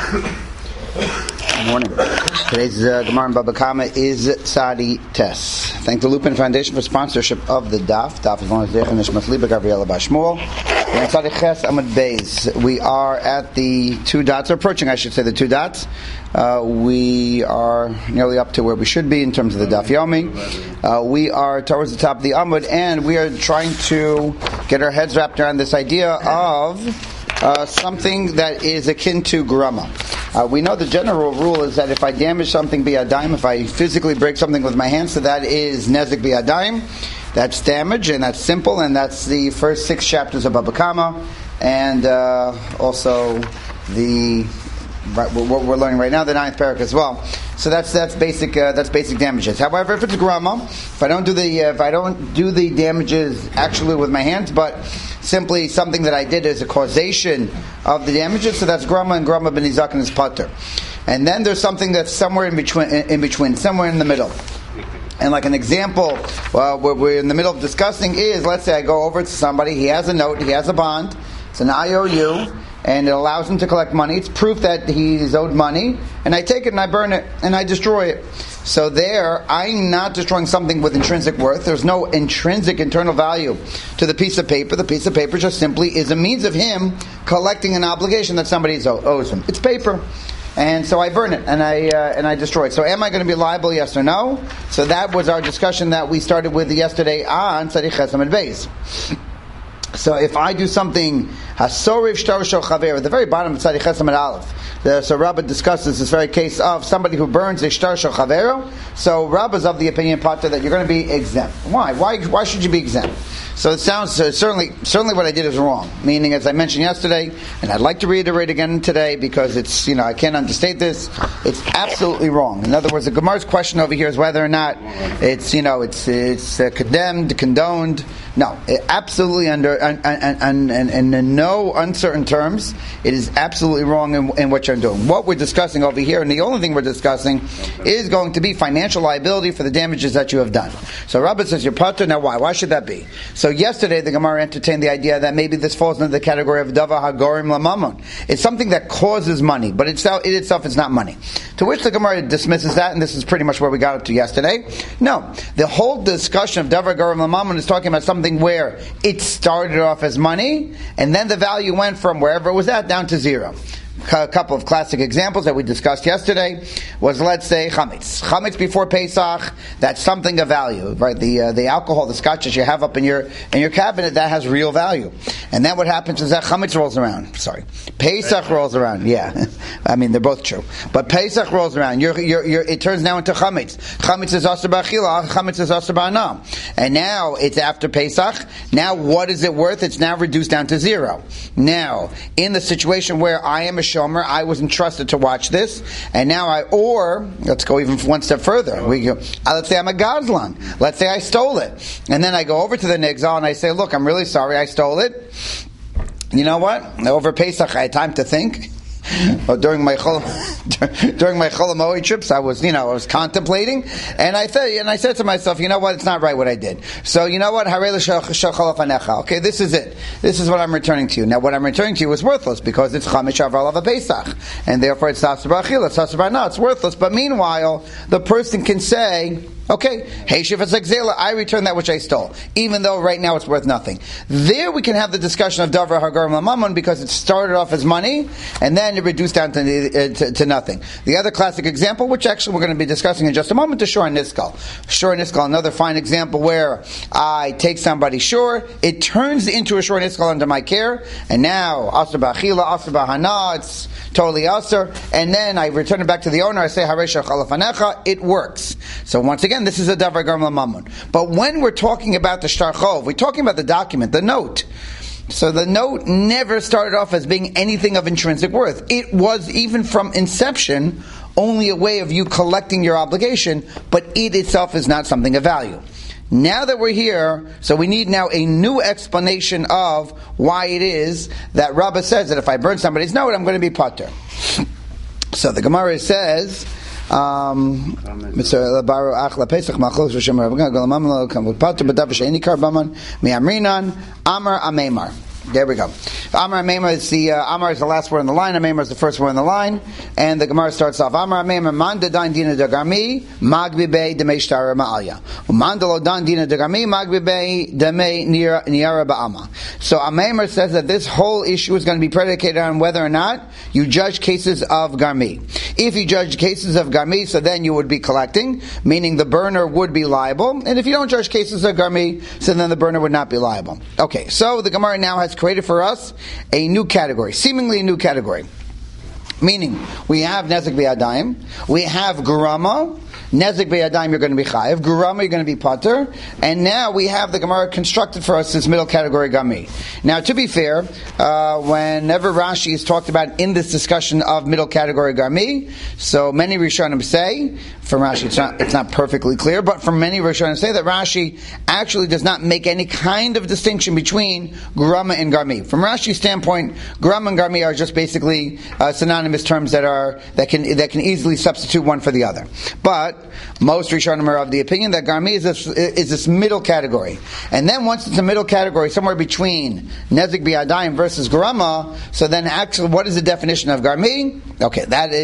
Good morning. Today's Gemara in Baba Kama is Tzadi Tes. Thank the Lupin Foundation for sponsorship of the Daf. Daf is known as Zecher Nishmas Liba Gabriela Bashmuel. And Tzadi Ches Amud Beis. We are at the two dots, or approaching, I should say, the two dots. We are nearly up to where we should be in terms of the Daf Yomi. We are towards the top of the Amud, and we are trying to get our heads wrapped around this idea of something that is akin to grama. We know the general rule is that if I damage something biyadayim, if I physically break something with my hands, so that is nezik biyadayim. That's damage, and that's simple, and that's the first 6 chapters of Baba Kama, and also what we're learning right now, the 9th parak as well. So that's basic damages. However, if it's grama, if I don't do the damages actually with my hands, but simply something that I did as a causation of the damages, so that's grama, and grama b'nizaken is pater. And then there's something that's somewhere in between, somewhere in the middle. And like an example, what we're in the middle of discussing is, let's say I go over to somebody, he has a note, he has a bond, it's an IOU, and it allows him to collect money. It's proof that he's owed money, and I take it and I burn it and I destroy it. So there, I'm not destroying something with intrinsic worth. There's no intrinsic internal value to the piece of paper. The piece of paper just simply is a means of him collecting an obligation that somebody owes him. It's paper. And so I burn it and I destroy it. So am I going to be liable, yes or no? So that was our discussion that we started with yesterday on Tzadi Ches Amud Beis. So if I do something, Hasoriv Shtar Shel Chaver, at the very bottom of Tzadi Ches Amud Aleph, so Rabbah discusses this very case of somebody who burns a Shtar Shel Chaver. So Rabbah is of the opinion, Pata, that you're going to be exempt. Why? Why should you be exempt? So it sounds certainly what I did is wrong. Meaning, as I mentioned yesterday, and I'd like to reiterate again today because it's I can't understate this. It's absolutely wrong. In other words, the Gemara's question over here is whether or not it's condemned, condoned. No, absolutely in no uncertain terms, it is absolutely wrong in what you're doing. What we're discussing over here, and the only thing we're discussing, is going to be financial liability for the damages that you have done. So Rabbah says you're patur. Now why? Why should that be? So yesterday the Gemara entertained the idea that maybe this falls into the category of davar hagorim lamamon. It's something that causes money, but it itself is not money. To which the Gemara dismisses that, and this is pretty much where we got up to yesterday. No, the whole discussion of davar hagorim lamamon is talking about something where it started off as money, and then the value went from wherever it was at down to zero. A couple of classic examples that we discussed yesterday was, let's say, chametz. Chametz before Pesach, that's something of value, right? The alcohol, the scotch that you have up in your cabinet, that has real value. And then what happens is that chametz rolls around. Pesach rolls around. Yeah, I mean they're both true. But Pesach rolls around. It turns now into chametz. Chametz is asur b'achila. Chametz is asur b'hana. And now it's after Pesach. Now what is it worth? It's now reduced down to zero. Now in the situation where I am a shomer, I was entrusted to watch this, and now let's go even one step further. Let's say I'm a gazlan. Let's say I stole it, and then I go over to the nigzal and I say, "Look, I'm really sorry, I stole it. You know what? Over Pesach, I had time to think." During my Chol Hamoed trips, I was contemplating, and I said to myself, you know what, it's not right what I did. So you know what, okay, this is it. This is what I'm returning to you. Now, what I'm returning to you is worthless because it's Chametz Shavar Alav Pesach, and therefore it's asur b'achila, it's asur b'hana, it's worthless. But meanwhile, the person can say, okay, hey, shifas exela, I return that which I stole, even though right now it's worth nothing. There we can have the discussion of davar hagorim lamamon because it started off as money and then it reduced down to nothing. The other classic example, which actually we're going to be discussing in just a moment, is shor niskal. Shor niskal, another fine example where I take somebody shor, it turns into a shor niskal under my care, and now asur b'achila, asur b'hana, it's totally asur, and then I return it back to the owner, I say harei shachal lefanecha, it works. So once again, this is a davar hagorim lamamon. But when we're talking about the shtar chov, we're talking about the document, the note. So the note never started off as being anything of intrinsic worth. It was, even from inception, only a way of you collecting your obligation, but it itself is not something of value. Now that we're here, so we need now a new explanation of why it is that Rabbah says that if I burn somebody's note, I'm going to be patur. So the Gemara says, There we go. Amar Meimar is Amar is the last word in the line. Meimar is the first word in the line, and the Gemara starts off. Amar Meimar man de dan dina de garmi magbi bei de meishtara ma'alya. Man de lo dan dina de garmi magbi bei de me niara ba'ama. So Meimar says that this whole issue is going to be predicated on whether or not you judge cases of garmi. If you judge cases of garmi, so then you would be collecting, meaning the burner would be liable. And if you don't judge cases of garmi, so then the burner would not be liable. Okay, so the Gemara now has created for us a new category, seemingly a new category. Meaning, we have Nezek B'Yadayim, we have Gurama. Nezek B'Yadayim, you're going to be Chayiv. Gurama, you're going to be Pater. And now we have the Gemara constructed for us this middle category, Gami. Now, to be fair, whenever Rashi is talked about in this discussion of middle category Gami, so many Rishonim say, from Rashi it's not perfectly clear, but from many Rishonim say that Rashi actually does not make any kind of distinction between Gurama and Gami. From Rashi's standpoint, Gurama and Gami are just basically synonymous terms that can easily substitute one for the other. But most Rishonim are of the opinion that Garmi is this middle category. And then once it's a middle category, somewhere between Nezek B'Yadayim versus Gurama, so then actually what is the definition of Garmi? Okay,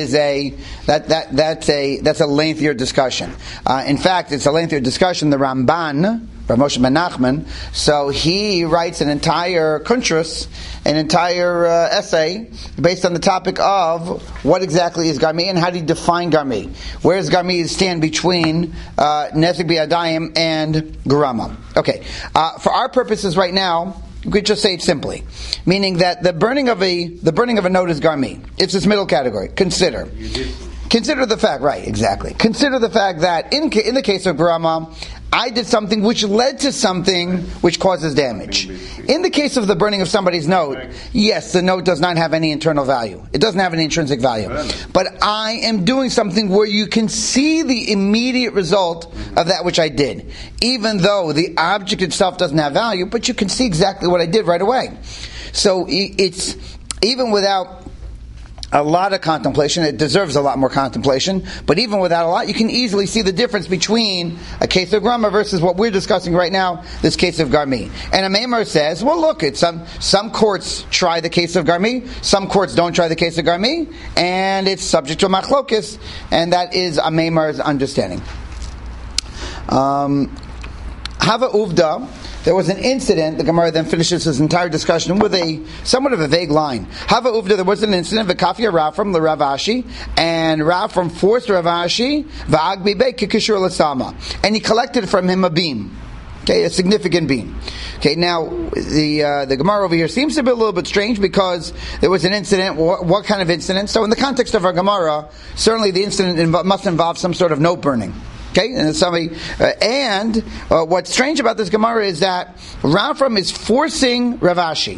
that's a lengthier discussion. In fact, it's a lengthier discussion. The Ramban, Rav Moshe ben Nachman, so he writes an entire kuntras, an entire essay based on the topic of what exactly is Garmi and how do you define Garmi. Where does Garmi stand between Nezek B'Yadayim and Gurama? Okay, for our purposes right now, we could just say it simply, meaning that the burning of a note is Garmi. It's this middle category. Consider the fact, right? Exactly. Consider the fact that in the case of Gurama, I did something which led to something which causes damage. In the case of the burning of somebody's note, yes, the note does not have any internal value. It doesn't have any intrinsic value. But I am doing something where you can see the immediate result of that which I did. Even though the object itself doesn't have value, but you can see exactly what I did right away. So it's, even without a lot of contemplation, it deserves a lot more contemplation, but even without a lot, you can easily see the difference between a case of Gurama versus what we're discussing right now, this case of Garmi. And a Meimar says, well look, it's some courts try the case of Garmi, some courts don't try the case of Garmi, and it's subject to a machlokis, and that is a Meimar's understanding. Hava Uvda, there was an incident, the Gemara then finishes this entire discussion with a somewhat of a vague line. Hava Uvda, there was an incident, V'kafia Rafram, the Rav Ashi, and Rafram forced Rav Ashi, V'agbi Bey Kikishur L'Sama, and he collected from him a beam. Okay, a significant beam. Okay, now the Gemara over here seems to be a little bit strange because there was an incident. What kind of incident? So in the context of our Gemara, certainly the incident must involve some sort of note burning. Okay, and what's strange about this Gemara is that Rafram is forcing Rav Ashi.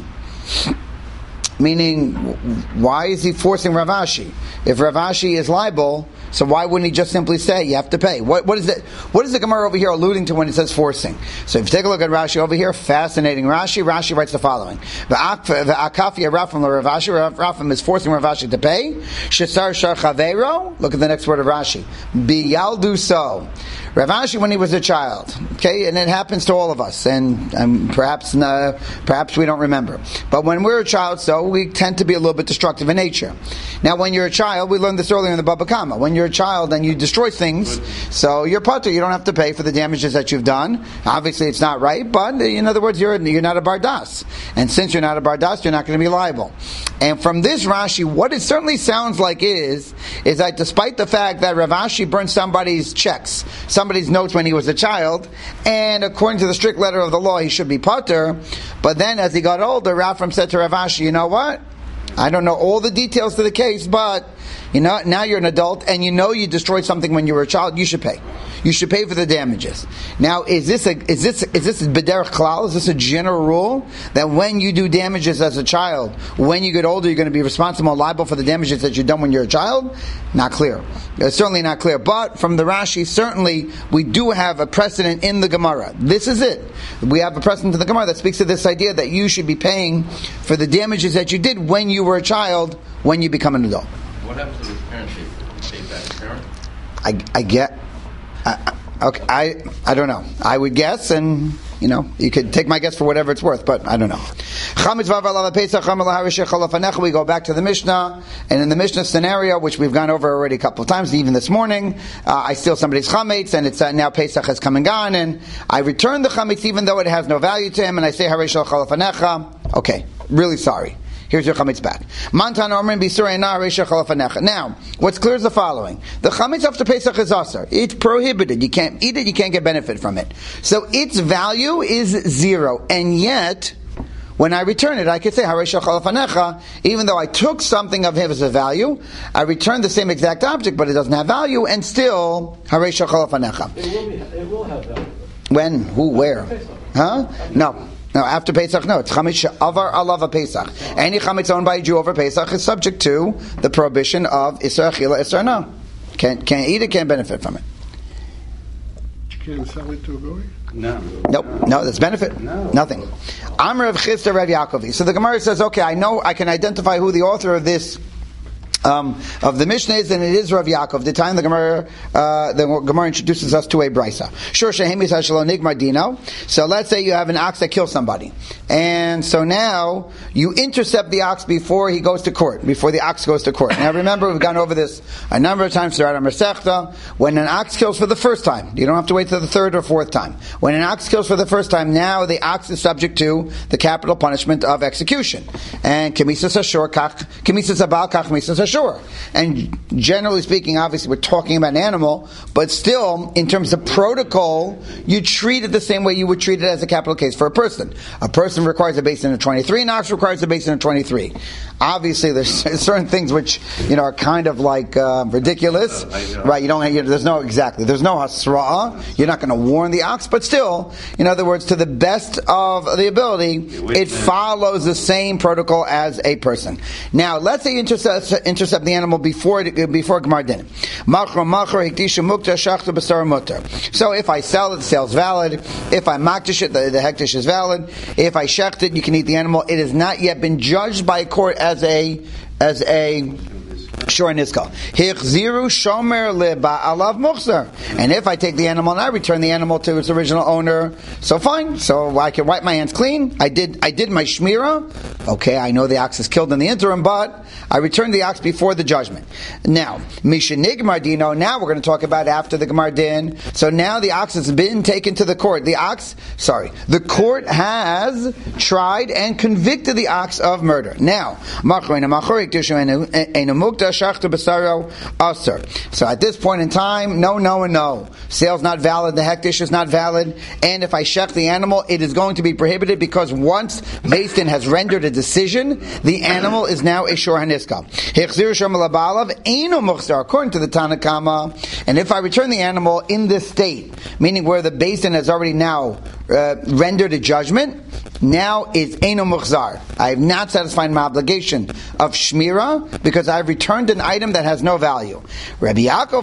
Meaning, why is he forcing Rav Ashi? If Rav Ashi is liable, so why wouldn't he just simply say you have to pay? What is the Gemara over here alluding to when it says forcing? So if you take a look at Rashi over here, fascinating Rashi writes the following: V'akafia Rafam Rav Ashi, Rafam is forcing Rav Ashi to pay. Shesar shar chaveiro. Look at the next word of Rashi. Biyaldu so. Rav Ashi, when he was a child, okay, and it happens to all of us, and perhaps we don't remember, but when we're a child, so we tend to be a little bit destructive in nature. Now, when you're a child, we learned this earlier in the Baba Kama. When you're a child and you destroy things, so you're patur. You don't have to pay for the damages that you've done. Obviously, it's not right, but in other words, you're not a bardas, and since you're not a bardas, you're not going to be liable. And from this Rashi, what it certainly sounds like is that despite the fact that Rav Ashi burned somebody's checks, somebody's notes when he was a child, and according to the strict letter of the law, he should be patur. But then, as he got older, Rafram said to Rav Ashi, you know what? I don't know all the details to the case, but now you're an adult, and you destroyed something when you were a child. You should pay. You should pay for the damages. Now, is this b'derech klal? Is this a general rule that when you do damages as a child, when you get older, you're going to be responsible and liable for the damages that you've done when you're a child? Not clear. It's certainly not clear. But from the Rashi, certainly we do have a precedent in the Gemara. This is it. We have a precedent in the Gemara that speaks to this idea that you should be paying for the damages that you did when you were a child, when you become an adult. What happens to the parent? They pay back the parent? Okay, I don't know. I would guess, and you could take my guess for whatever it's worth, but I don't know. We go back to the Mishnah, and in the Mishnah scenario, which we've gone over already a couple of times, even this morning, I steal somebody's chametz, and it's now Pesach has come and gone, and I return the chametz even though it has no value to him, and I say Harei Shel Chalafanecha. Okay, really sorry. Here's your chametz back. Now, what's clear is the following. The chametz after Pesach is asar. It's prohibited. You can't eat it, you can't get benefit from it. So its value is 0. And yet, when I return it, I could say, Harei Shel Chalafanecha, even though I took something of his value, I returned the same exact object, but it doesn't have value, and still, Harei Shel Chalafanecha. It will have value. When? Who? Where? Huh? No, after Pesach, no. It's chametz she'avar alav Pesach. Any chametz owned by a Jew over Pesach is subject to the prohibition of Isra Achila, Isra No. Can't eat it, can't benefit from it. You can't sell it to a goy? Nope. No, there's benefit. No. Nothing. Amr of Chisda Rav Yaakovi. So the Gemara says, okay, I know I can identify who the author of this of the Mishnah is, and it is Rav Yaakov. The time the Gemara introduces us to a brisa. Sure, Shehemis Hashalo Nigmar Dino. So let's say you have an ox that kills somebody, and so now you intercept the ox before he goes to court, before the ox goes to court. Now remember, we've gone over this a number of times throughout our Masechta. When an ox kills for the first time, you don't have to wait till the third or fourth time. When an ox kills for the first time, now the ox is subject to the capital punishment of execution. And Kemisas Ashur, Kemisas Abal, Kach Kemisas Ashur. And generally speaking, obviously we're talking about an animal, but still, in terms of protocol, you treat it the same way you would treat it as a capital case for a person. A person requires a basin of 23, an ox requires a basin of 23. Obviously, there's certain things which are kind of like ridiculous, right? There's no hasra'ah. You're not going to warn the ox, but still, in other words, to the best of the ability, it follows the same protocol as a person. Now, let's say you intercept the animal before Gemar Din. So if I sell it, the sale's valid. If I makdish it, the hektish is valid. If I shecht it, you can eat the animal. It has not yet been judged by a court as a Shor Nizkal. Hichziru shomer leba'alav muchzar. And if I take the animal and I return the animal to its original owner, so fine. So I can wipe my hands clean. I did my shmira. Okay, I know the ox is killed in the interim, but I returned the ox before the judgment. Now, Mishanig Mardino, now we're going to talk about after the Gemar Din. So now the ox has been taken to the court. The court has tried and convicted the ox of murder. Now, so at this point in time, no. Sale's not valid, the hektish is not valid, and if I shech the animal, it is going to be prohibited because once Beis Din has rendered a decision, the animal is now a shor haniskal. According to the Tana Kama, and if I return the animal in this state, meaning where the Beis Din has already now rendered a judgment, now is Eino Muchzar. I have not satisfied my obligation of Shmira because I have returned an item that has no value. Rabbi Yaakov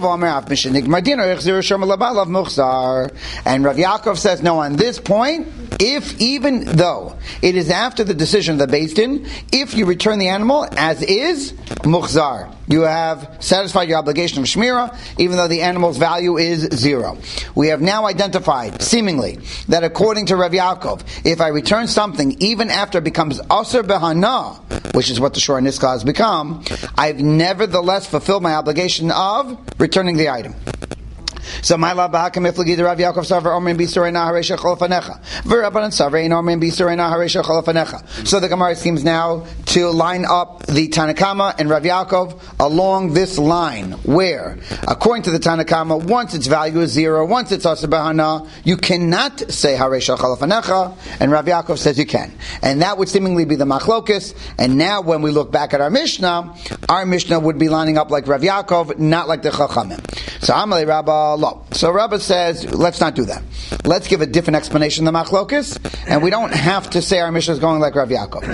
and Rabbi Yaakov says, no, on this point, even though it is after the decision of the Beis Din, if you return the animal as is, Muchzar. You have satisfied your obligation of Shmira, even though the animal's value is 0. We have now identified, seemingly, that according to Rav Yaakov, if I return something, even after it becomes Aser Behana, which is what the Shor Niskal has become, I've nevertheless fulfilled my obligation of returning the item. So my la b'hakam iflagi the Rav Yaakov Savar Omrim B'Surei Haresha Cholafanecha V'Rabbanan Savar Omrim B'Surei Haresha Cholafanecha. So the Gemara seems now to line up the Tana Kama and Rav Yaakov along this line, where, according to the Tana Kama, once its value is 0, once it's Asa B'Hana, you cannot say Haresha Cholafanecha, and Rav Yaakov says you can. And that would seemingly be the Machlokes. And now when we look back at our Mishnah would be lining up like Rav Yaakov, not like the Chachamim. So Amalei Rabbah Lo. So Rabbah says, let's not do that. Let's give a different explanation than Machlokes, and we don't have to say our Mishnah is going like Rav Yaakov.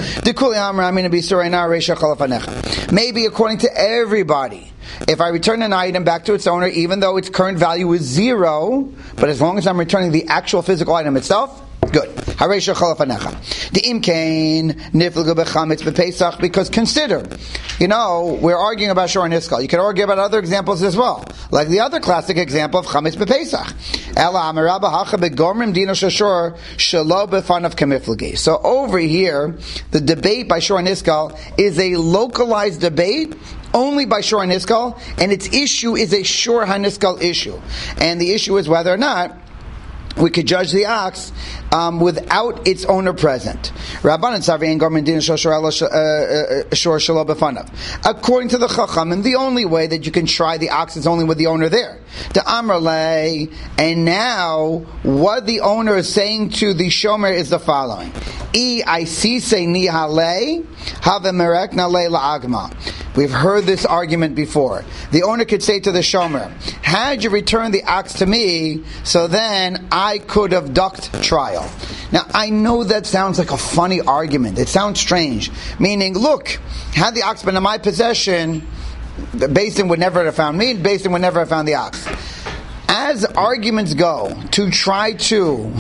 Maybe according to everybody, if I return an item back to its owner, even though its current value is 0, but as long as I'm returning the actual physical item itself, good. Hareisha chalafanecha. The imkain niflagu bechametz bepesach, because consider, we're arguing about Shor and Iskal. You can argue about other examples as well, like the other classic example of chametz bepesach. Ela amarabba hacha begomrim dino shashor shelo befanav kamiflagi. So over here, the debate by Shor and Iskal is a localized debate only by Shor and Iskal, and its issue is a Shor HaNiskal issue. And the issue is whether or not we could judge the ox without its owner present. According to the Chachamim, the only way that you can try the ox is only with the owner there. And now, what the owner is saying to the shomer is the following. We've heard this argument before. The owner could say to the shomer, had you returned the ox to me, so then I could have ducked trial. Now, I know that sounds like a funny argument. It sounds strange. Meaning, look, had the ox been in my possession, the Beis Din would never have found me, and Beis Din would never have found the ox. As arguments go, to try to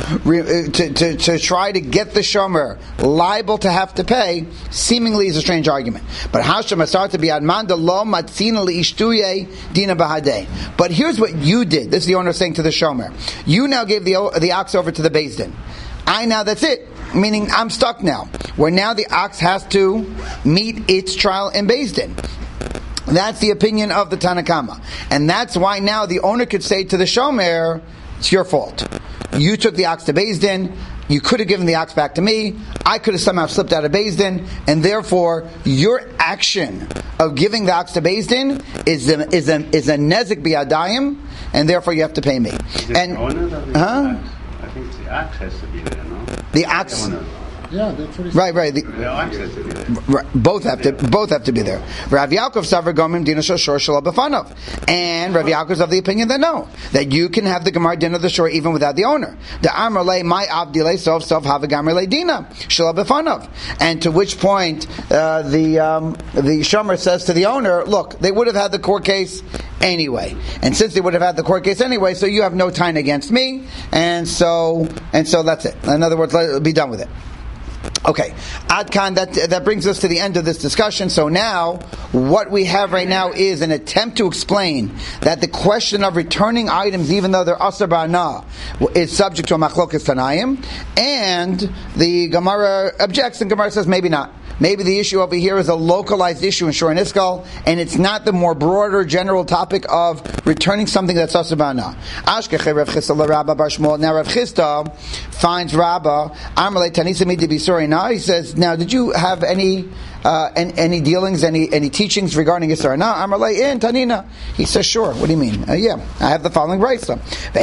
try to get the shomer liable to have to pay, seemingly is a strange argument. But Hashem started to be admanda lo matzina liishtuye dina bahadeh. But here's what you did. This is the owner saying to the shomer. You now gave the ox over to the Beis Din. That's it. Meaning I'm stuck now. Where now the ox has to meet its trial in Beis Din. That's the opinion of the Tanakama. And that's why now the owner could say to the shomer, it's your fault. You took the ox to Beis Din. You could have given the ox back to me. I could have somehow slipped out of Beis Din, and therefore your action of giving the ox to Beis Din is a nezek biyadayim, and therefore you have to pay me. And I think the ox has to be there, no? The ox. Yeah, that's what he said. Right. The ox has to be there. Right, both have to be there. Rav Yaakov Savar Gomim Dina Shor Shalom B'Fanav, and Rav Yaakov is of the opinion that you can have the Gemar Din of the shore even without the owner. The Amar Le My Avdile Sof have a Gamar Le Dina Shalom B'Fanav, and to which point the shomer says to the owner, look, they would have had the court case anyway, and since they would have had the court case anyway, so you have no time against me, and so that's it. In other words, let be done with it. Okay, Adkan, that brings us to the end of this discussion. So now, what we have right now is an attempt to explain that the question of returning items, even though they're asar ba'ana, is subject to a machlokas tanayim, and the Gemara objects, and Gemara says maybe not. Maybe the issue over here is a localized issue in Shor and Iskal, and it's not the more broader general topic of returning something that's asar ba'ana. Ashkechei Rav Chisda l'Rabba bar Shmuel. Now Rav Chisda finds Rabba Amalei Tanisa Midi Bisori. Now he says, now did you have any dealings, any teachings regarding Yisra? Now Amalei in Tanina. He says, sure. What do you mean? Yeah, I have the following brayso.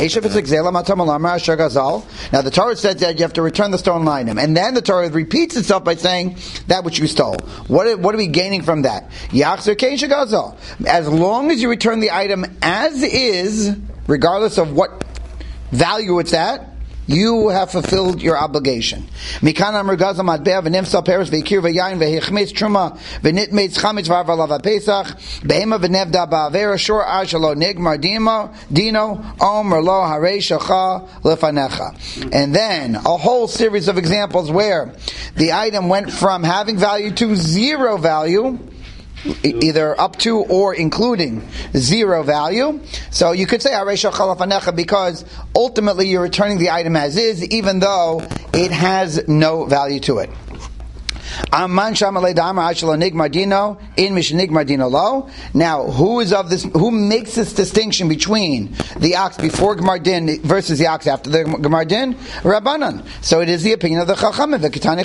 Now the Torah said that you have to return the stolen item, and then the Torah repeats itself by saying that which you stole. What are we gaining from that? As long as you return the item as is, regardless of what value it's at, you have fulfilled your obligation. So you could say Hareisha and then a whole series of examples where the item went from having value to zero value, either up to or including zero value. So you could say Hareisha chalafanecha because ultimately you're returning the item as is, even though it has no value to it. Now, who is of this? Who makes this distinction between the ox before Gemar Din versus the ox after the Gemar Din? Rabbanan. So it is the opinion of the Chachamim.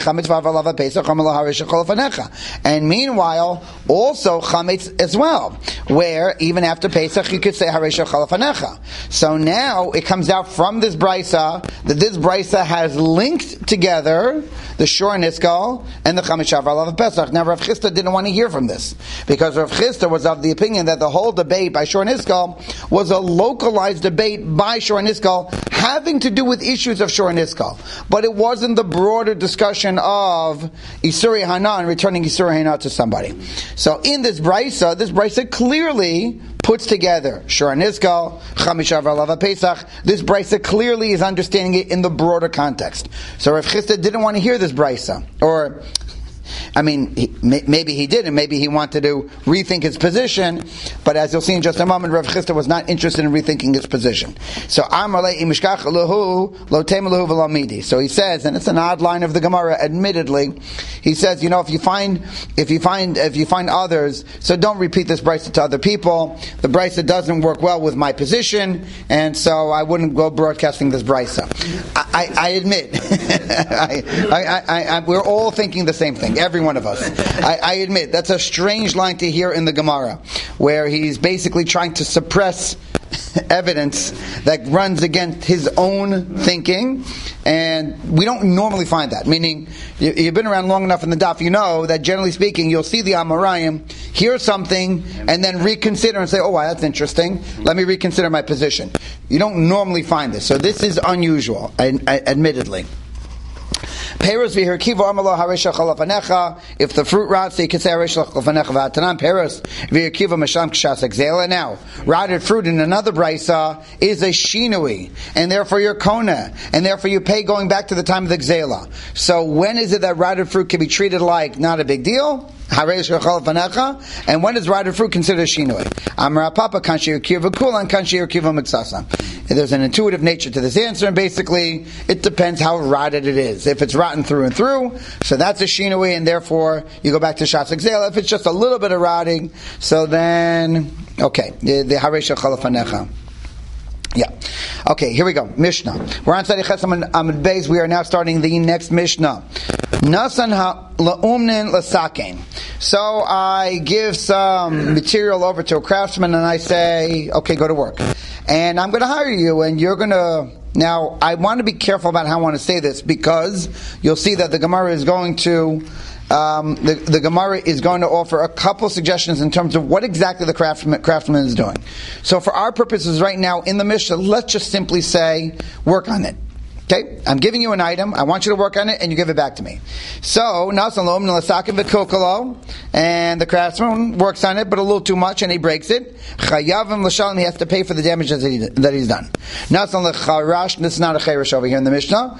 And meanwhile, also chametz as well, where even after Pesach you could say Hareisha chalafanecha. So now it comes out from this brisa that this brisa has linked together the Shor and Iskal and the Chametz Shavar Alav Pesach. Now Rav Chisda didn't want to hear from this because Rav Chisda was of the opinion that the whole debate by Shor and Iskal was a localized debate by Shor and Iskal having to do with issues of Shor Niskal. But it wasn't the broader discussion of Isuri Hana and returning Isuri Hana to somebody. So in this Brisa clearly puts together Shor Niskal, Chamisha V'Alava Pesach. This Brisa clearly is understanding it in the broader context. So Rav Chisda didn't want to hear this Brisa. Or, maybe he did, and maybe he wanted to rethink his position, but as you'll see in just a moment, Rav Chisda was not interested in rethinking his position. So So he says, and it's an odd line of the Gemara, admittedly, he says, if you find others, so don't repeat this brisa to other people. The brisa doesn't work well with my position, and so I wouldn't go broadcasting this brisa. I admit, we're all thinking the same thing. Every one of us. I admit, that's a strange line to hear in the Gemara, where he's basically trying to suppress evidence that runs against his own thinking, and we don't normally find that. Meaning, you've been around long enough in the daf, you know that generally speaking, you'll see the Amoraim, hear something, and then reconsider and say, oh, wow, that's interesting. Let me reconsider my position. You don't normally find this, so this is unusual, admittedly. Peros v'hirkiva amalo haresha chalafanecha. If the fruit rots, you can say haresha chalafanecha v'atanan. Peros v'hirkiva masham k'shas exela. Now, rotted fruit in another brisa is a shinui, and therefore you're kona, and therefore you pay going back to the time of the gzela. So when is it that rotted fruit can be treated like not a big deal? And when is rotted fruit considered a shinui? Amar papa kanshi yirkiva kulan kanshi yirkiva miksasa. There's an intuitive nature to this answer, and basically it depends how rotted it is. If it's rotten through and through, so that's a shinui, and therefore you go back to Shatz Exela. If it's just a little bit of rotting, so then, okay, the Haresha Chalafanecha. Yeah. Okay, here we go. Mishnah. We're on Tzaddik Ches Amud Beis. We are now starting the next Mishnah. Nasan la'umnin lasakein. So I give some material over to a craftsman and I say, okay, go to work. And I'm going to hire you, and you're going to... Now, I want to be careful about how I want to say this, because you'll see that the Gemara is going to... the Gemara is going to offer a couple suggestions in terms of what exactly the craftsman is doing. So for our purposes right now in the Mishnah, let's just simply say, work on it. Okay? I'm giving you an item, I want you to work on it, and you give it back to me. So, and the craftsman works on it, but a little too much, and he breaks it. He has to pay for the damage that he's done. This is not a cherish over here in the Mishnah.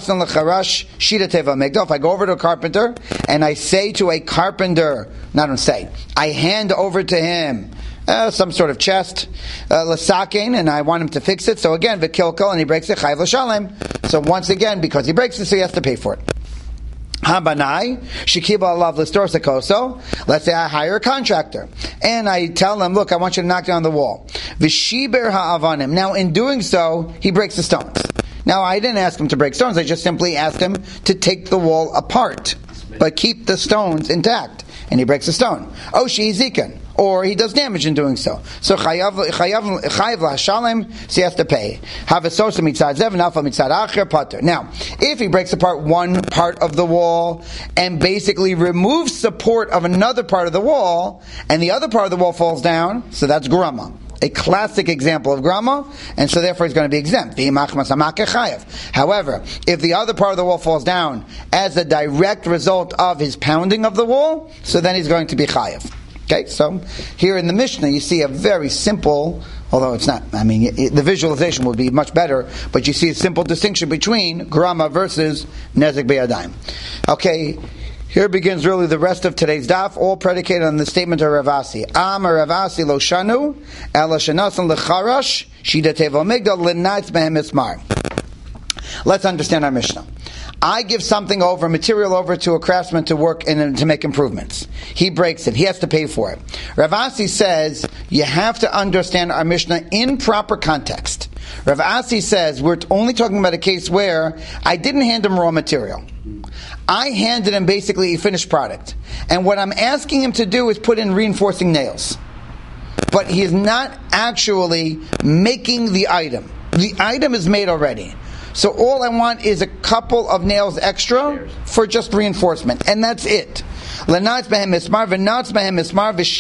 If I go over to a carpenter, and I say to a carpenter, I hand over to him some sort of chest, l'sakein, and I want him to fix it. So again, v'kilkel, and he breaks it, chayv l'shalem. So once again, because he breaks it, so he has to pay for it. Habanai, shikiba alav l'stor sekoso. Let's say I hire a contractor, and I tell him, look, I want you to knock down the wall. V'shiber ha'avanim. Now in doing so, he breaks the stones. Now I didn't ask him to break stones, I just simply asked him to take the wall apart, but keep the stones intact. And he breaks a stone. Oh, she'izikan. Or he does damage in doing so. So chayav l'hashalem, so he has to pay. Havasosa mitzad zev, nafa mitzad acher, pater. Now, if he breaks apart one part of the wall and basically removes support of another part of the wall, and the other part of the wall falls down, so that's grama. A classic example of grama, and so therefore he's going to be exempt. However, if the other part of the wall falls down as a direct result of his pounding of the wall, so then he's going to be chayav. Okay, so here in the Mishnah you see a very simple, although it's not, the visualization would be much better, but you see a simple distinction between grama versus nezek beyadayim. Okay, here begins really the rest of today's daf, all predicated on the statement of Rav Asi. Amar Rav Asi lo shanu, ela shenasan lecharash, shida tevo migdal l'natz behem ismar. Let's understand our Mishnah. I give something over, material over to a craftsman to work and to make improvements. He breaks it. He has to pay for it. Rav Asi says you have to understand our Mishnah in proper context. Rav Asi says we're only talking about a case where I didn't hand him raw material. I handed him basically a finished product. And what I'm asking him to do is put in reinforcing nails. But he is not actually making the item. The item is made already. So all I want is a couple of nails extra for just reinforcement. And that's it. And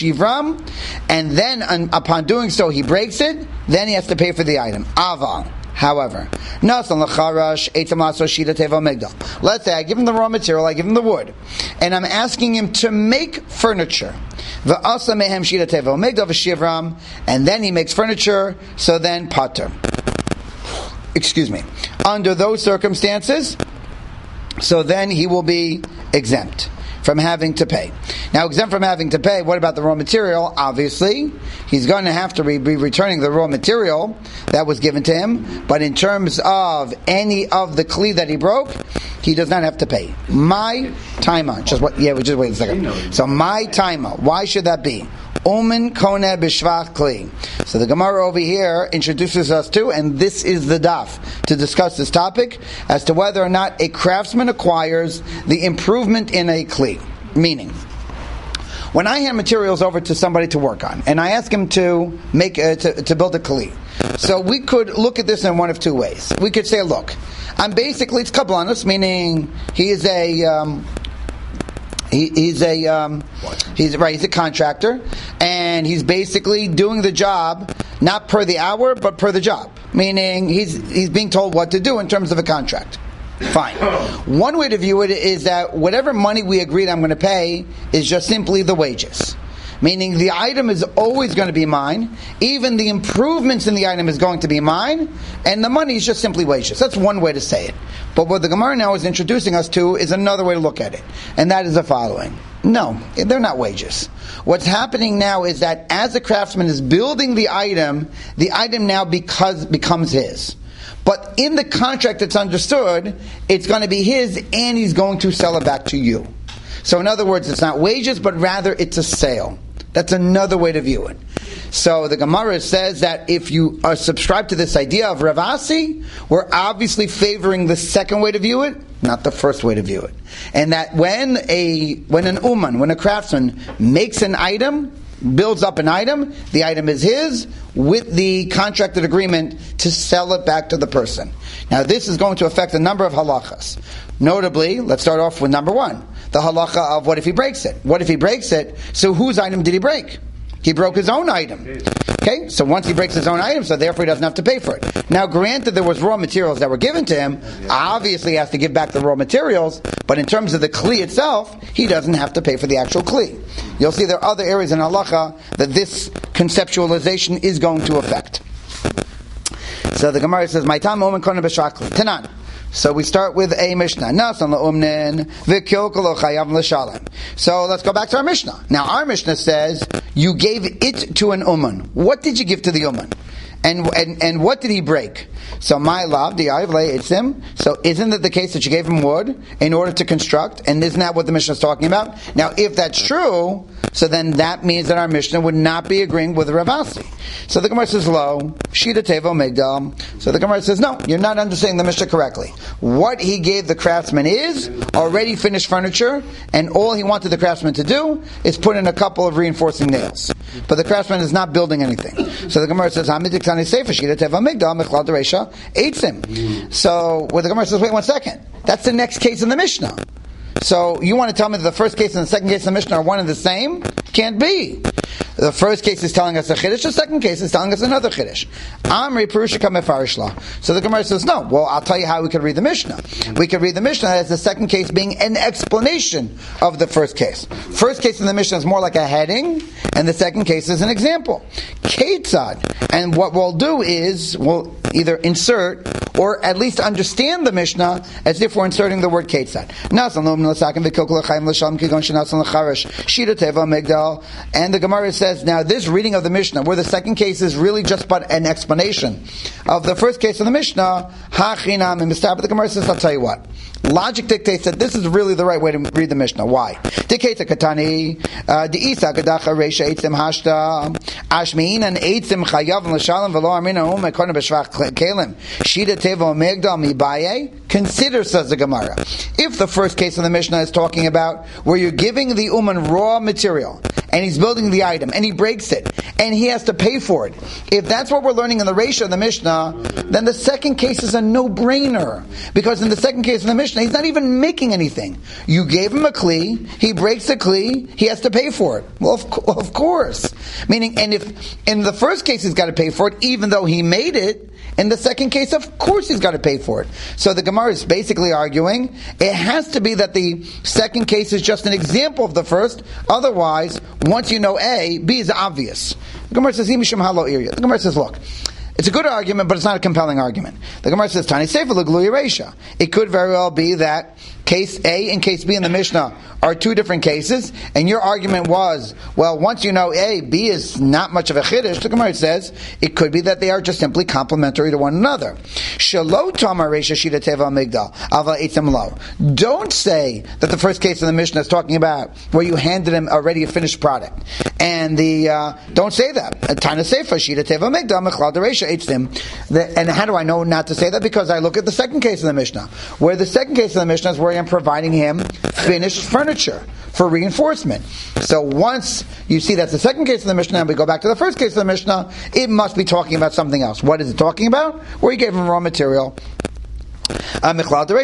then upon doing so he breaks it, then he has to pay for the item. Aval. However, let's say I give him the raw material, I give him the wood, and I'm asking him to make furniture. And then he makes furniture, so then pater. Excuse me. Under those circumstances, so then he will be exempt from having to pay. Now, exempt from having to pay, what about the raw material? Obviously, he's going to have to be returning the raw material that was given to him, but in terms of any of the kli that he broke, he does not have to pay. My taima, just wait a second. So my taima, why should that be? Umen kone b'shvach kli. So the Gemara over here introduces us to, and this is the daf to discuss this topic, as to whether or not a craftsman acquires the improvement in a kli. Meaning, when I hand materials over to somebody to work on, and I ask him to make to build a kli, so we could look at this in one of two ways. We could say, look, it's kabbalanus, meaning he's a contractor, and he's basically doing the job not per the hour but per the job, meaning he's being told what to do in terms of a contract. Fine. One way to view it is that whatever money we agreed I'm going to pay is just simply the wages. Meaning the item is always going to be mine, even the improvements in the item is going to be mine, and the money is just simply wages. That's one way to say it. But what the Gemara now is introducing us to is another way to look at it, and that is the following. No, they're not wages. What's happening now is that as the craftsman is building the item now becomes his. But in the contract it's understood, it's going to be his, and he's going to sell it back to you. So in other words, it's not wages, but rather it's a sale. That's another way to view it. So the Gemara says that if you are subscribed to this idea of Rav Asi, we're obviously favoring the second way to view it, not the first way to view it. And that when a craftsman makes an item, builds up an item, the item is his, with the contracted agreement to sell it back to the person. Now this is going to affect a number of halachas. Notably, let's start off with number one, the halacha of what if he breaks it? What if he breaks it? So whose item did he break? He broke his own item. Okay, so once he breaks his own item, so therefore he doesn't have to pay for it. Now granted there was raw materials that were given to him, obviously he has to give back the raw materials, but in terms of the kli itself, he doesn't have to pay for the actual kli. You'll see there are other areas in halacha that this conceptualization is going to affect. So the Gemara says, "Maitam omen kona b'shakli." Tanan. So we start with a Mishnah. So let's go back to our Mishnah. Now our Mishnah says you gave it to an uman. What did you give to the uman? And what did he break? So my love, the itzim. So isn't it the case that you gave him wood in order to construct? And isn't that what the Mishnah is talking about? Now if that's true, so then that means that our Mishnah would not be agreeing with Rav Asi. So the Gemara says, lo, shita tevo megdal. So the Gemara says, no, you're not understanding the Mishnah correctly. What he gave the craftsman is already finished furniture, and all he wanted the craftsman to do is put in a couple of reinforcing nails. But the craftsman is not building anything. So the Gemara says, so what the Gemara says, wait 1 second. That's the next case in the Mishnah. So you want to tell me that the first case and the second case in the Mishnah are one and the same? Can't be. The first case is telling us a chiddush, the second case is telling us another chiddush. Amri Purushika Mefarishla. So the Gemara says, no. Well, I'll tell you how we could read the Mishnah. We could read the Mishnah as the second case being an explanation of the first case. First case in the Mishnah is more like a heading, and the second case is an example. Ketzad. And what we'll do is, we'll either insert or at least understand the Mishnah as if we're inserting the word Ketzad. And the Gemara says, now this reading of the Mishnah, where the second case is really just but an explanation of the first case of the Mishnah, hachinam and mistab. But the Gemara says, I'll tell you what. Logic dictates that this is really the right way to read the Mishnah. Why? Dictates a katani, de'isa gadacha reisha eitzim hashta, ashmeinan eitzim chayav l'shalom v'lo armina umekona b'shvach kelim, shida tevo megdal mibaye. Consider, says the Gemara, if the first case of the Mishnah is talking about where you're giving the uman raw material, and he's building the item, and he breaks it, and he has to pay for it. If that's what we're learning in the Reisha of the Mishnah, then the second case is a no-brainer. Because in the second case of the Mishnah, he's not even making anything. You gave him a kli, he breaks the kli, he has to pay for it. Well, of course. Meaning, and if in the first case he's got to pay for it, even though he made it, in the second case, of course he's got to pay for it. So the Gemara is basically arguing, it has to be that the second case is just an example of the first. Otherwise, once you know A, B is obvious. The Gemara says, the Gemara says, look, it's a good argument, but it's not a compelling argument. The Gemara says, Tani Sefer L'Glui Reisha. It could very well be that case A and case B in the Mishnah are two different cases, and your argument was, well, once you know A, B is not much of a chiddush. The Gemara says it could be that they are just simply complementary to one another. Shelo Tamar Reisha Shita Teva Migdal Ava Eitzim Lo. Don't say that the first case in the Mishnah is talking about where you handed him already a finished product, and don't say that. Tana Sefer Shita Teva Migdal Mechlal Reisha Eitzim. And how do I know not to say that? Because I look at the second case in the Mishnah, where the second case in the Mishnah is where I'm providing him finished furniture for reinforcement. So once you see that's the second case of the Mishnah, and we go back to the first case of the Mishnah, it must be talking about something else. What is it talking about? Where you gave him raw material. Okay,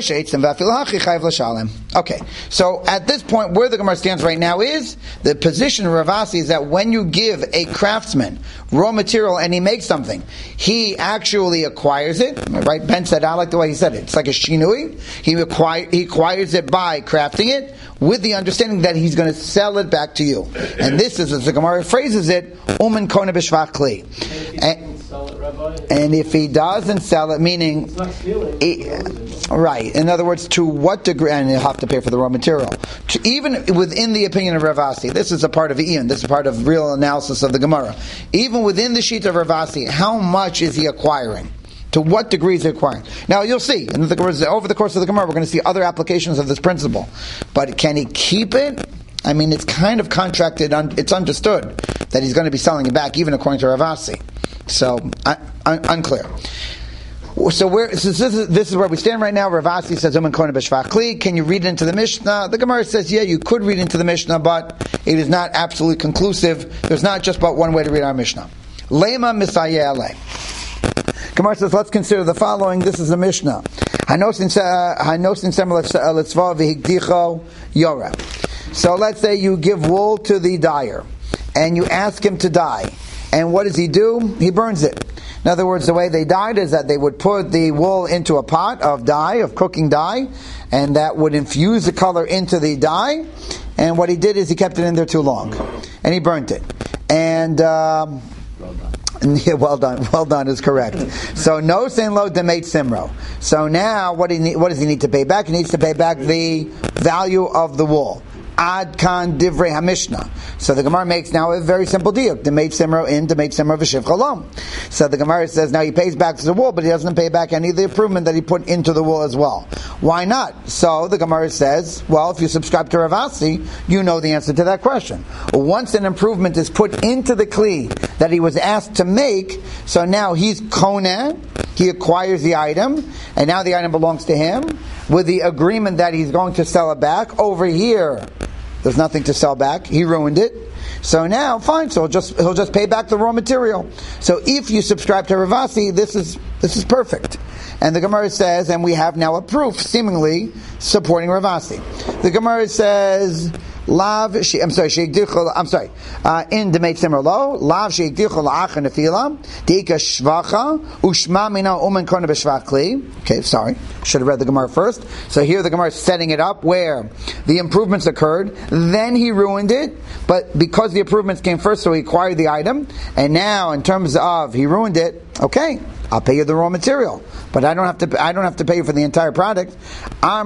so at this point, where the Gemara stands right now is the position of Rav Asi is that when you give a craftsman raw material and he makes something, he actually acquires it. Right? Ben said, I like the way he said it. It's like a shinui. He acquires it by crafting it with the understanding that he's going to sell it back to you. And this is, as the Gemara phrases it, umen kona b'shvach kli. And if he doesn't sell it, meaning, right, in other words, to what degree, and he'll have to pay for the raw material. Even within the opinion of Rav Asi, this is a part of Ian, this is part of real analysis of the Gemara. Even within the sheet of Rav Asi, how much is he acquiring? To what degree is he acquiring? Now you'll see, over the course of the Gemara, we're going to see other applications of this principle. But can he keep it? I mean, it's kind of contracted, it's understood that he's going to be selling it back, even according to Rav Asi. So, unclear. So this is where we stand right now. Rav Asi says, can you read into the Mishnah? The Gemara says, yeah, you could read into the Mishnah, but it is not absolutely conclusive. There's not just but one way to read our Mishnah. Lema misayeh aleh. Gemara says, let's consider the following. This is a Mishnah. So let's say you give wool to the dyer, and you ask him to dye. And what does he do? He burns it. In other words, the way they dyed is that they would put the wool into a pot of dye, of cooking dye, and that would infuse the color into the dye. And what he did is he kept it in there too long, and he burnt it. And yeah, well done is correct. So no sein lo demeit simro. So now what does he need to pay back? He needs to pay back the value of the wool. Ad kan divrei hamishna. So the Gemara makes now a very simple deal. Demeit simro in, demeit simro v'shiv chalom. So the Gemara says now he pays back to the wool, but he doesn't pay back any of the improvement that he put into the wool as well. Why not? So the Gemara says, well, if you subscribe to Rav Asi, you know the answer to that question. Once an improvement is put into the kli that he was asked to make, so now he's koneh, he acquires the item, and now the item belongs to him, with the agreement that he's going to sell it back. Over here, there's nothing to sell back. He ruined it. So now, fine. So he'll just pay back the raw material. So if you subscribe to Rav Asi, this is perfect. And the Gemara says, and we have now a proof, seemingly supporting Rav Asi. The Gemara says, in demeit simro lo, lav sheigdichu la'acha nefila, deika shvacha, ushma mina umen kona b'shvach kli. Okay, sorry. Should have read the Gemara first. So here the Gemara is setting it up where the improvements occurred, then he ruined it, but because the improvements came first, so he acquired the item, and now in terms of he ruined it, okay, I'll pay you the raw material, but I don't have to pay you for the entire product. So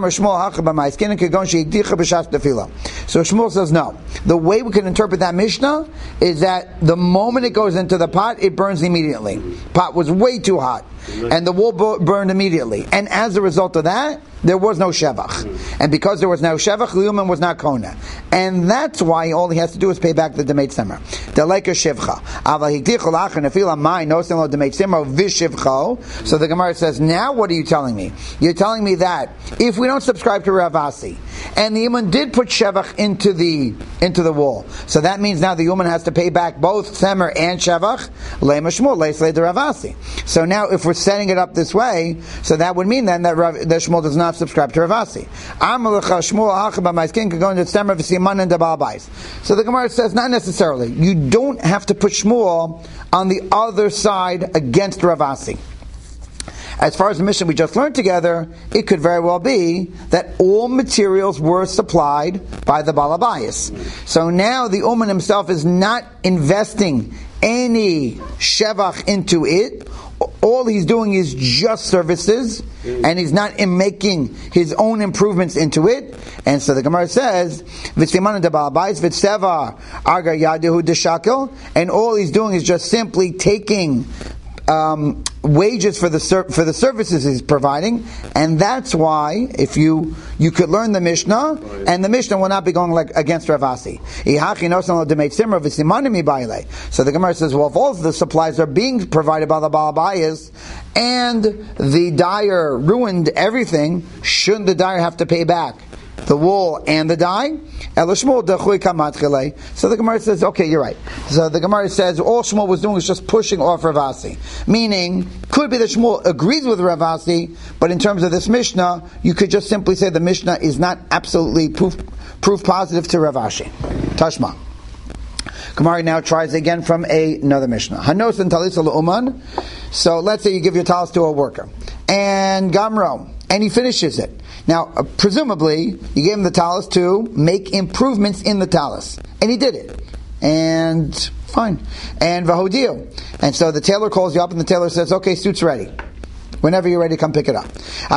Shmuel says no. The way we can interpret that Mishnah is that the moment it goes into the pot, it burns immediately. Pot was way too hot, and the wool burned immediately. And as a result of that, there was no shevach. And because there was no shevach, Leuman was not kona. And that's why all he has to do is pay back the demeit simro. Deleka shivcha. So the Gemara says, now what are you telling me? You're telling me that if we don't subscribe to Rav Asi, and the Uman did put Shevach into the wall. So that means now the Uman has to pay back both Semer and Shevach, Lema Shmuel, Leislei de Ravasi. So now if we're setting it up this way, so that would mean then that Shmuel does not subscribe to Ravasi. So the Gemara says, not necessarily. You don't have to put Shmuel on the other side against Ravasi. As far as the mission we just learned together, it could very well be that all materials were supplied by the Balabayas. So now the Uman himself is not investing any Shevach into it. All he's doing is just services, and he's not making his own improvements into it. And so the Gemara says, and all he's doing is just simply taking wages for the services he's providing, and that's why if you could learn the Mishnah, and the Mishnah will not be going like against Ravasi. So the Gemara says, well, if all of the supplies are being provided by the Balabayas, and the dyer ruined everything, shouldn't the dyer have to pay back the wool and the dye? So the Gemara says, okay, you're right. So the Gemara says all Shmuel was doing was just pushing off Ravasi. Meaning, could be that Shmuel agrees with Ravasi, but in terms of this Mishnah, you could just simply say the Mishnah is not absolutely proof positive to Ravashi. Tashma. Gemara now tries again from another Mishnah. Hanos and Talisa L'Uman. So let's say you give your talis to a worker, and Gamro, and he finishes it. Now, presumably, you gave him the talis to make improvements in the talis. And he did it. And fine. And Vahodio. And so the tailor calls you up and the tailor says, okay, suit's ready. Whenever you're ready, come pick it up.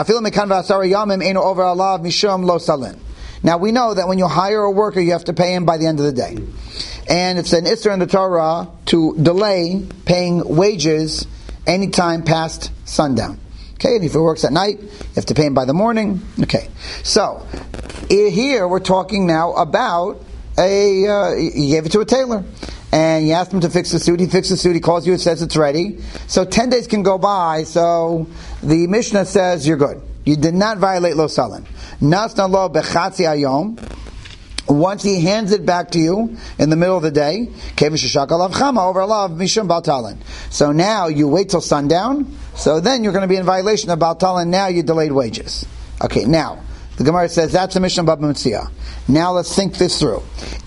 Now we know that when you hire a worker, you have to pay him by the end of the day. And it's an Isser in the Torah to delay paying wages anytime past sundown. Okay, and if he works at night, you have to pay him by the morning. Okay, so here we're talking now about you gave it to a tailor, and you asked him to fix the suit. He fixed the suit. He calls you and says it's ready. So 10 days can go by. So the Mishnah says you're good. You did not violate Lo Salin. Nasna lo bechatzi ayom. Once he hands it back to you in the middle of the day, so now you wait till sundown, so then you're going to be in violation of Baal Talin. Now you delayed wages. Okay, now the Gemara says that's the Mishnah Baba Metzia. Now let's think this through.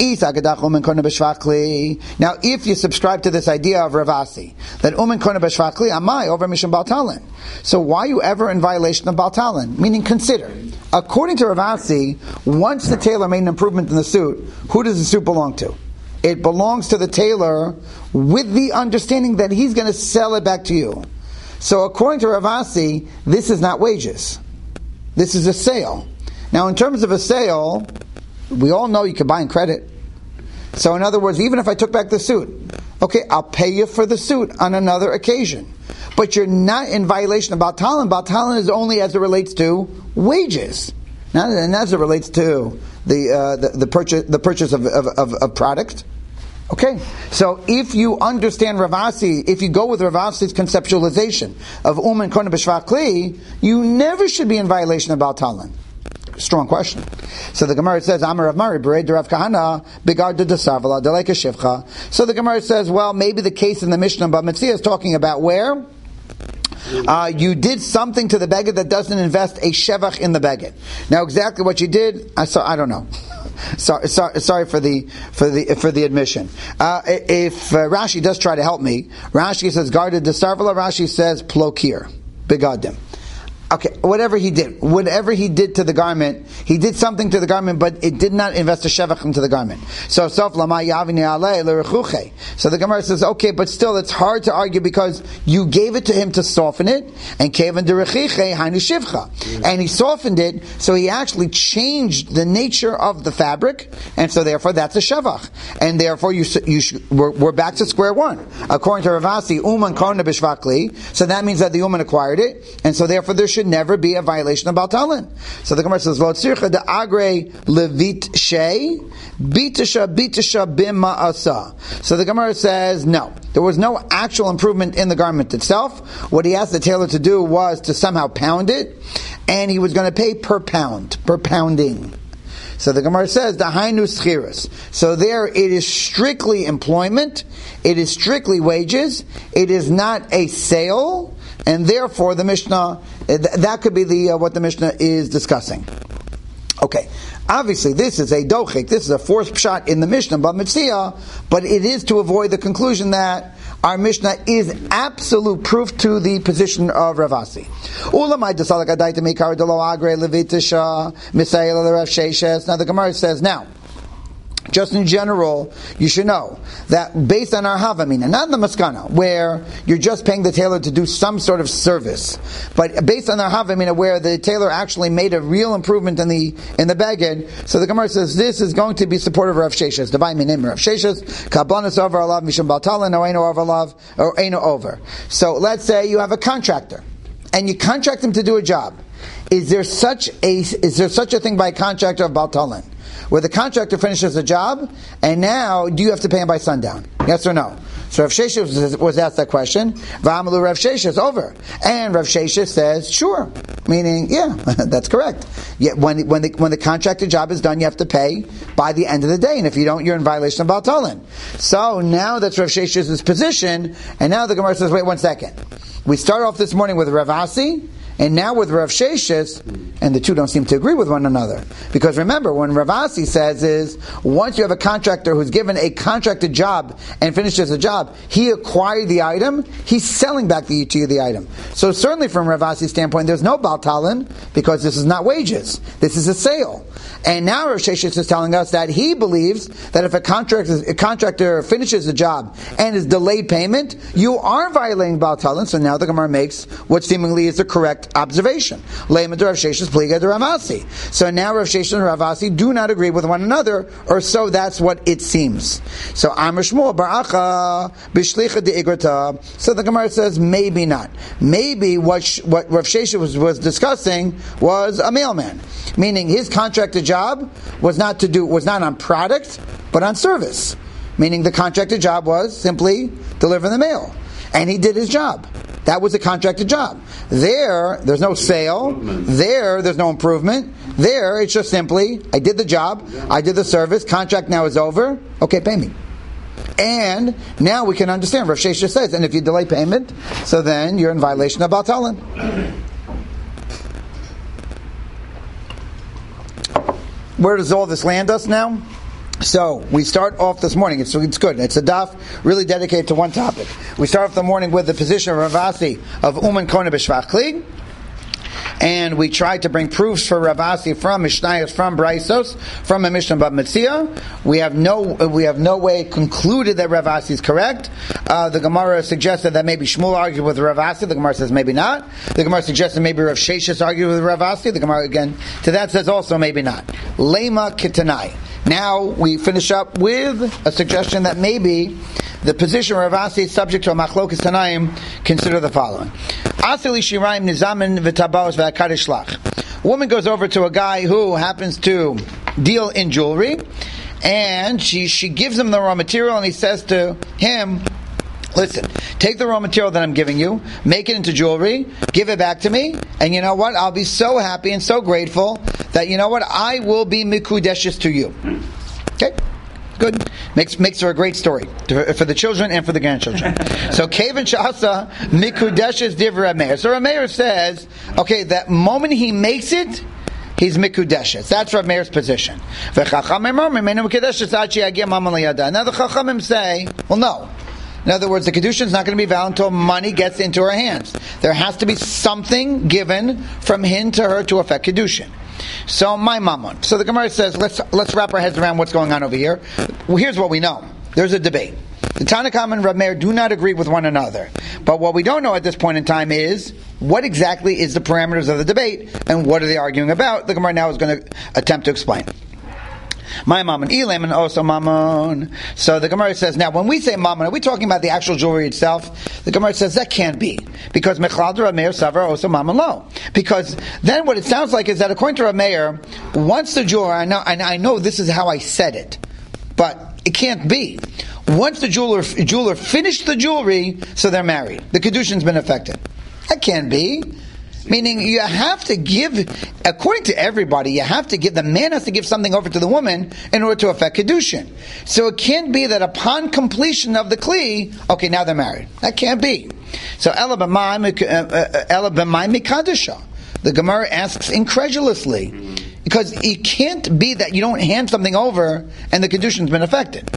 Now if you subscribe to this idea of Ravasi, that Umen Kona B'Shvachli Amai over Mishnah Baal Talin, so why are you ever in violation of Baal Talin? Meaning, consider, according to Ravasi, once the tailor made an improvement in the suit, who does the suit belong to? It belongs to the tailor with the understanding that he's going to sell it back to you. So according to Ravasi, this is not wages. This is a sale. Now in terms of a sale, we all know you can buy in credit. So in other words, even if I took back the suit, okay, I'll pay you for the suit on another occasion. But you're not in violation of Baal Talin. Baal Talin is only as it relates to wages, not as it relates to the purchase of product. Okay, so if you understand Ravasi, if you go with Ravasi's conceptualization of Umen Kona B'Shvachli, you never should be in violation of Baal Talin. Strong question. So the Gemara says, Amar Rav Mari, Berei de Rav Kahana, Bigar de Desavala, Deleka Shivcha. So the Gemara says, well, maybe the case in the Mishnah, but Metzia is talking about where you did something to the beged that doesn't invest a shevach in the beged. Now, exactly what you did, I don't know. Sorry for the admission. If Rashi does try to help me, Rashi says guarded the sarvala. Rashi says plokir begadim. Okay, whatever he did to the garment, he did something to the garment, but it did not invest a shevach into the garment. So the Gemara says, okay, but still it's hard to argue because you gave it to him to soften it, and and he softened it, so he actually changed the nature of the fabric, and so therefore that's a shevach, and therefore we're back to square one. According to Ravasi, Uman Kona B'Shvachli, so that means that the Uman acquired it, and so therefore there should never be a violation of Baal Talin. So the Gemara says, "Lo tzircha de agre levit shei bitasha bima asa." So the Gemara says, no, there was no actual improvement in the garment itself. What he asked the tailor to do was to somehow pound it, and he was going to pay per pound, per pounding. So the Gemara says, Dahainu schiras. So there it is strictly employment, it is strictly wages, it is not a sale, and therefore the Mishnah, that could be the what the Mishnah is discussing. Okay, obviously this is a dochik, this is a fourth pshat in the Mishnah, but Mitzvah, but it is to avoid the conclusion that our Mishnah is absolute proof to the position of Ravasi. Now the Gemara says, now, just in general, you should know that based on our Havamina, not in the Maskana, where you're just paying the tailor to do some sort of service, but based on our Havamina, where the tailor actually made a real improvement in the Beged, so the Gemara says this is going to be supportive of Rav Sheshes. Divine minim Rav Sheshes, Kabbanis over alav mishum baltalin, no eino over alav, or eino over. So let's say you have a contractor, and you contract him to do a job. Is there such a thing by a contractor of baltalin, where the contractor finishes a job, and now do you have to pay him by sundown? Yes or no? So Rav Sheshes was asked that question. V'amalu Rav Sheshes over, and Rav Sheshes says, sure, meaning yeah, that's correct. Yet when the contractor job is done, you have to pay by the end of the day, and if you don't, you're in violation of baltalin. So now that's Rav Sheshes' position, and now the Gemara says, wait 1 second. We start off this morning with Ravasi, and now with Rav Sheshes, and the two don't seem to agree with one another. Because remember, when Ravasi says is, once you have a contractor who's given a contracted job and finishes a job, he acquired the item, he's selling back to you the item. So certainly from Ravasi's standpoint, there's no baltalin, because this is not wages. This is a sale. And now Rav Sheshes is telling us that he believes that if a contractor finishes a job and is delayed payment, you are violating baltalin. So now the Gemara makes what seemingly is the correct observation. So now Rav Sheshes and Ravasi do not agree with one another, or so that's what it seems. So Amar Shmuel Baracha B'Shlicha De'igrata. So the Gemara says maybe not. Maybe what Rav Sheshes was discussing was a mailman, meaning his contracted job was not on product, but on service. Meaning the contracted job was simply deliver the mail. And he did his job. That was a contracted job. There's no sale. There's no improvement. It's just simply, I did the job, I did the service, contract now is over, okay, pay me. And now we can understand, Rav Sheshes says, and if you delay payment, so then you're in violation of baltalin. Where does all this land us now? So, we start off this morning, it's good, it's a daf really dedicated to one topic. We start off the morning with the position of Ravasi of Uman Kona B'Shvach Kli, and we tried to bring proofs for Ravasi from Mishnayos, from Braisos, from a Mishnah Bab Metzia. We have no way concluded that Ravasi is correct. The Gemara suggested that maybe Shmuel argued with Ravasi. The Gemara says maybe not. The Gemara suggested maybe Rav Sheshes argued with Ravasi. The Gemara again to that says also maybe not. Lema Kitanai. Now we finish up with a suggestion that maybe the position of Ravasi is subject to a machlokas tanaim. Consider the following: Asili shiraim nizamin v'tabaos v'akadish lach. A woman goes over to a guy who happens to deal in jewelry, and she gives him the raw material, and he says to him, listen, take the raw material that I'm giving you, make it into jewelry, give it back to me, and you know what? I'll be so happy and so grateful that, you know what? I will be mikudeshes to you. Okay? Good. Makes her a great story for the children and for the grandchildren. So, Kevin Shasa mikudeshes divrei Meir. So, Meir says, okay, that moment he makes it, he's mikudeshes. That's Rav Meir's position. Now the Chachamim say, well, no. In other words, the kedushin is not going to be valid until money gets into her hands. There has to be something given from him to her to affect kedushin. So my mammon. So the Gemara says, let's wrap our heads around what's going on over here. Well, here's what we know. There's a debate. The Tanakam and Rav Meir do not agree with one another. But what we don't know at this point in time is what exactly is the parameters of the debate and what are they arguing about. The Gemara now is going to attempt to explain. My mammon, elam, and also mammon. So the Gemara says, now when we say mammon, are we talking about the actual jewelry itself? The Gemara says that can't be, because mechlal de Rav Meir savar also mammon lo. Because then what it sounds like is that according to Rav Meir, once the jeweler, I know this is how I said it, but it can't be. Once the jeweler finished the jewelry, so they're married. The kedushin's been affected. That can't be. Meaning you have to give, according to everybody, the man has to give something over to the woman in order to affect Kedushin. So it can't be that upon completion of the Kli, okay, now they're married. That can't be. So Ela b'mai mikadesha. The Gemara asks incredulously. Because it can't be that you don't hand something over and the Kedushin's been affected.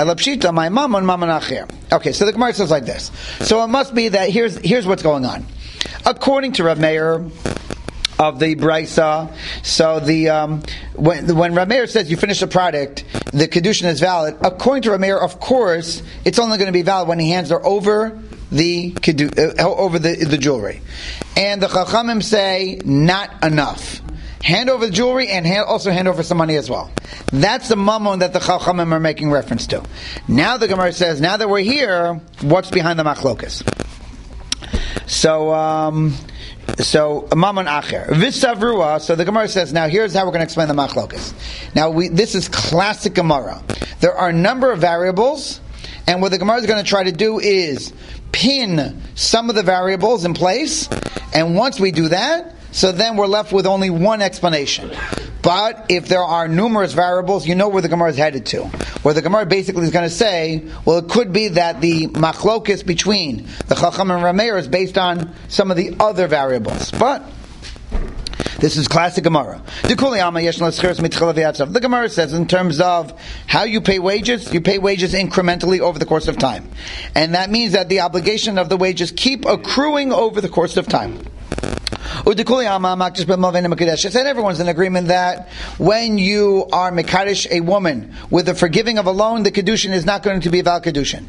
Okay, so the Gemara says like this. So it must be that here's what's going on. According to Rav Meir of the Brisa, so when Rav Meir says you finish the product, the Kedushin is valid. According to Rav Meir, of course, it's only going to be valid when he hands her over the jewelry. And the Chachamim say not enough. Hand over the jewelry and also hand over some money as well. That's the mammon that the Chachamim are making reference to. Now the Gemara says, now that we're here, what's behind the machlokas? So mammon acher v'savrua. So the Gemara says, now here's how we're going to explain the machlokas. Now this is classic Gemara. There are a number of variables, and what the Gemara is going to try to do is pin some of the variables in place, and once we do that, so then we're left with only one explanation. But if there are numerous variables, you know where the Gemara is headed to. Where the Gemara basically is going to say, well, it could be that the machlokes between the Chacham and Rav Meir is based on some of the other variables. But this is classic Gemara. The Gemara says in terms of how you pay wages incrementally over the course of time. And that means that the obligation of the wages keep accruing over the course of time. And everyone's in agreement that when you are mekadesh a woman with the forgiving of a loan, the kedushin is not going to be val kedushin.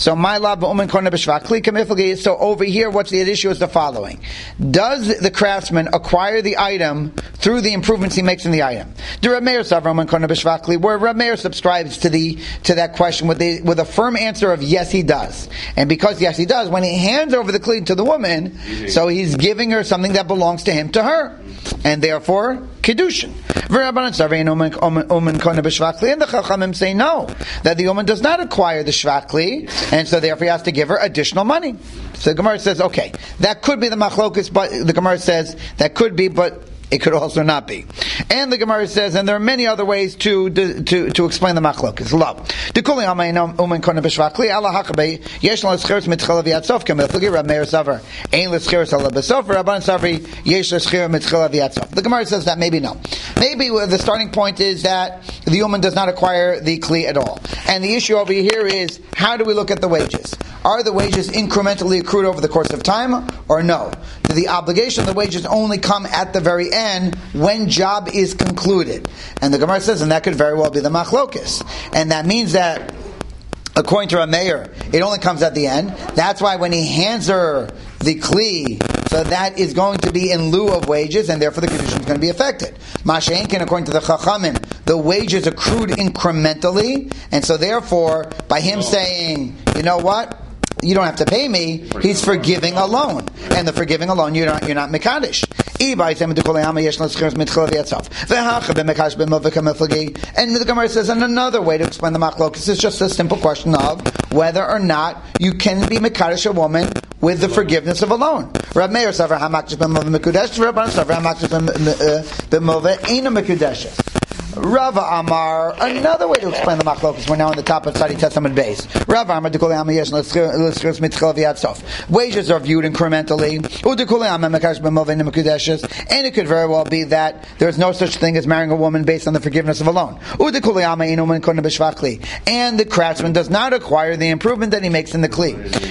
So over here, what's the issue is the following: does the craftsman acquire the item through the improvements he makes in the item? Where Rav Meir subscribes to that question with a firm answer of yes, he does. And because yes, he does, when he hands over the kli to the woman, so he's giving her something that belongs to him, to her, and therefore kedushin. And the Chachamim say no, that the woman does not acquire the shvakli, and so therefore he has to give her additional money. So the Gemara says, okay, that could be the machlokus, but the Gemara says that could be, but it could also not be. And the Gemara says, and there are many other ways to explain the machlokas. Love. The Gemara says that maybe no. Maybe the starting point is that the woman does not acquire the kli at all. And the issue over here is, how do we look at the wages? Are the wages incrementally accrued over the course of time, or no? Do the obligation of the wages only come at the very end when job is concluded? And the Gemara says, and that could very well be the machlokus. And that means that, according to Rav Meir, it only comes at the end. That's why when he hands her the kli, so that is going to be in lieu of wages, and therefore the condition is going to be affected. Masha'enkin, according to the Chachamim, the wages accrued incrementally, and so therefore, by him saying, you know what? You don't have to pay me, he's forgiving a loan. And the forgiving a loan, you're not Mekadesh. And the Gemara says, and another way to explain the machlokas is just a simple question of whether or not you can be Mekadesh a woman with the forgiveness of a loan. Rav Meir savar hamakdish b'mova mekudesh, Rav Banan savar hamakdish b'mova eina mekudesh. Rava Amar, another way to explain the machlokas. We're now on the top of Tzadi Testament base. Rava Amar, wages are viewed incrementally, and it could very well be that there is no such thing as marrying a woman based on the forgiveness of a loan. And the craftsman does not acquire the improvement that he makes in the kli.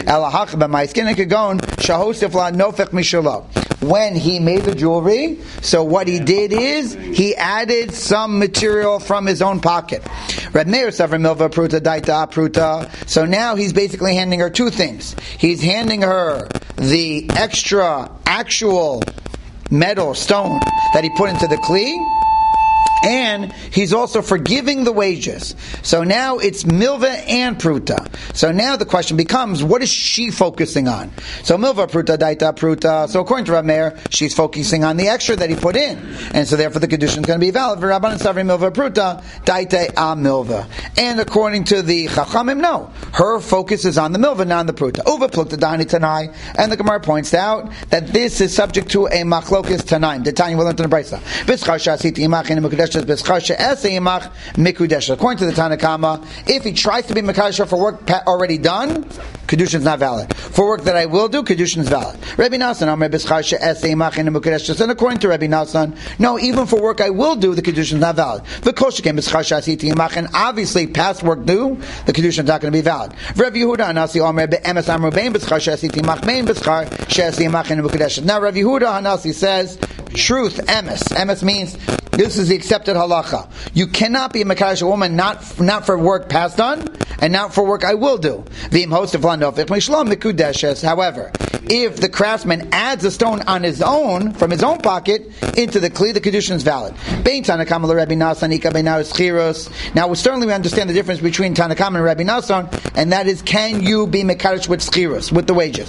When he made the jewelry, so what he did is he added some material from his own pocket. So now he's basically handing her two things. He's handing her the extra actual metal stone that he put into the kli, and he's also forgiving the wages. So now it's milva and pruta. So now the question becomes, what is she focusing on? So milva pruta daita pruta. So according to Rav Meir, she's focusing on the extra that he put in, and so therefore the kedushin is going to be valid. For Rabbanan Savri milva pruta daita a milva. And according to the Chachamim, no, her focus is on the milva, not on the pruta. Uva plukta dani tanai, and the Gemara points out that this is subject to a machlokes tanaim. The Tanya will learn in the Brisa. According to the Tanakama, if he tries to be Mekadosh for work already done, Kedushin is not valid. For work that I will do, Kedushin is valid. Rabbi Nassan, and according to Rabbi Nassan, no, even for work I will do, the Kedushin is not valid. And obviously, past work due, the Kedushin is not going to be valid. Rabbi Yehuda, now Rabbi Yehuda Hanasi says, truth, emes. Emes means this is the accepted halacha. You cannot be a Mekadosh woman not for work past done, and not for work I will do. However, if the craftsman adds a stone on his own, from his own pocket, into the kli, the kedushin is valid. Now, certainly we understand the difference between Tanakam and Rabbi Nassan, and that is, can you be Mekadosh with schiros, with the wages?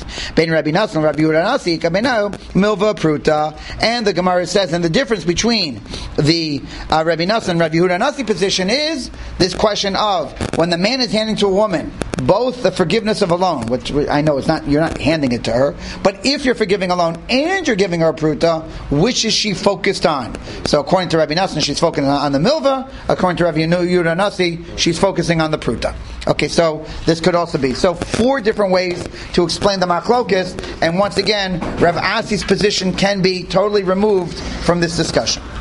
Milva pruta, and the Gemara says, and the difference between the Rabbi Nassan and Rabbi Yehuda Nasi position is this question of when the man is handing to a woman both the forgiveness of a loan, which I know it's not, you're not handing it to her, but if you're forgiving a loan and you're giving her a pruta, which is she focused on? So according to Rabbi Nassan, she's focusing on the milva. According to Rabbi Yehuda Nasi, she's focusing on the pruta. Okay, so this could also be. So 4 different ways to explain the machlokes, and once again, Rav Asi's position can be totally removed from this discussion.